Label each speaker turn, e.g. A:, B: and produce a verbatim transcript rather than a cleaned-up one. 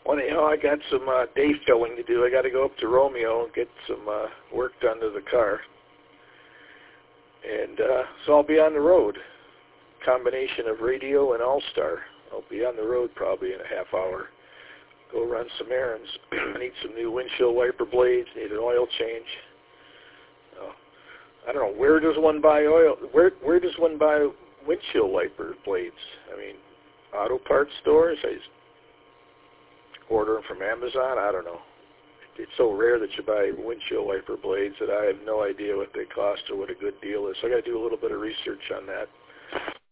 A: Well, anyhow, I got some uh, day filling to do. I got to go up to Romeo and get some uh, work done to the car. And uh, so I'll be on the road. Combination of radio and All-Star. I'll be on the road probably in a half hour. Go run some errands. I need some new windshield wiper blades. Need an oil change. Oh, I don't know, where does one buy oil? Where where does one buy windshield wiper blades? I mean, auto parts stores? I just order them from Amazon? I don't know. It's so rare that you buy windshield wiper blades that I have no idea what they cost or what a good deal is. So I got to do a little bit of research on that.